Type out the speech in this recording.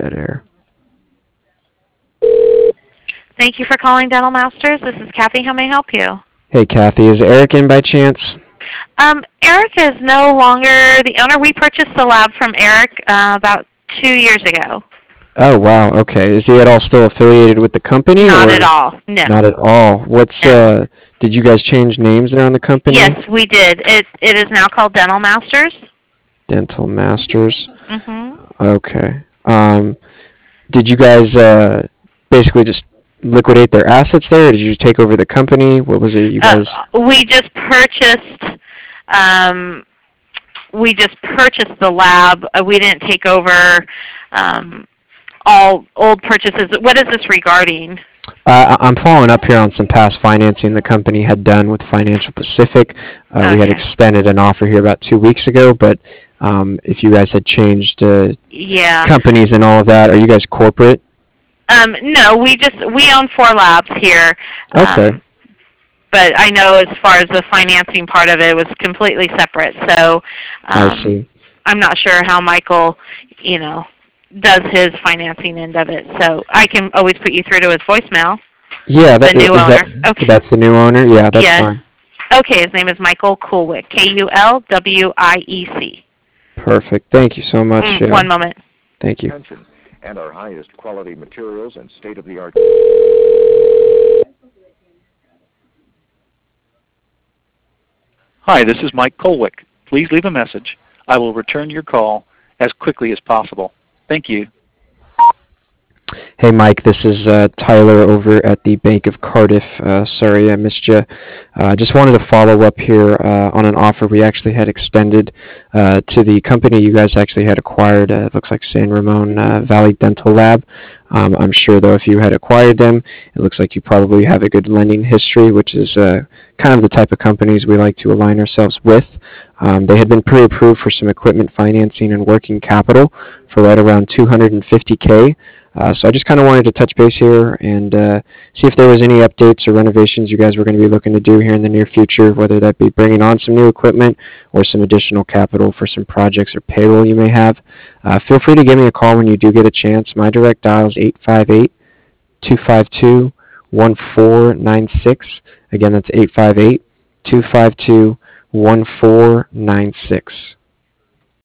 Dead air. Thank you for calling Dental Masters. This is Kathy. How may I help you? Hey, Kathy, is Eric in by chance? Eric is no longer the owner. We purchased the lab from Eric about 2 years ago. Oh, wow, okay. Is he at all still affiliated with the company? Not or at all. No. Not at all. No. Did you guys change names around the company? Yes, we did. It is now called Dental Masters. Dental Masters. Mm-hmm. Okay. Did you guys basically just liquidate their assets there, or did you take over the company? What was it you guys? We just purchased. We just purchased the lab. We didn't take over all old purchases. What is this regarding? I'm following up here on some past financing the company had done with Financial Pacific. We had extended an offer here about 2 weeks ago, but if you guys had changed companies and all of that, are you guys corporate? No, we own 4 labs here. Okay. But I know as far as the financing part of it was completely separate. So I see. I'm not sure how Michael, does his financing end of it. So I can always put you through to his voicemail. Yeah, the new owner. Okay. That's the new owner? Yeah, that's fine. Okay, his name is Michael Kulwick, Kulwiec. Perfect. Thank you so much. One moment. Thank you. And our highest quality materials and state-of-the-art. Hi, this is Mike Kulwick. Please leave a message. I will return your call as quickly as possible. Thank you. Hey, Mike, this is Tyler over at the Bank of Cardiff. Sorry I missed you. Just wanted to follow up here on an offer we actually had extended to the company you guys actually had acquired. It looks like San Ramon Valley Dental Lab. I'm sure, though, if you had acquired them, it looks like you probably have a good lending history, which is kind of the type of companies we like to align ourselves with. They had been pre-approved for some equipment financing and working capital for right around $250K. So I just kind of wanted to touch base here and see if there was any updates or renovations you guys were going to be looking to do here in the near future, whether that be bringing on some new equipment or some additional capital for some projects or payroll you may have. Feel free to give me a call when you do get a chance. My direct dial is 858-252-1496. Again, that's 858-252-1496.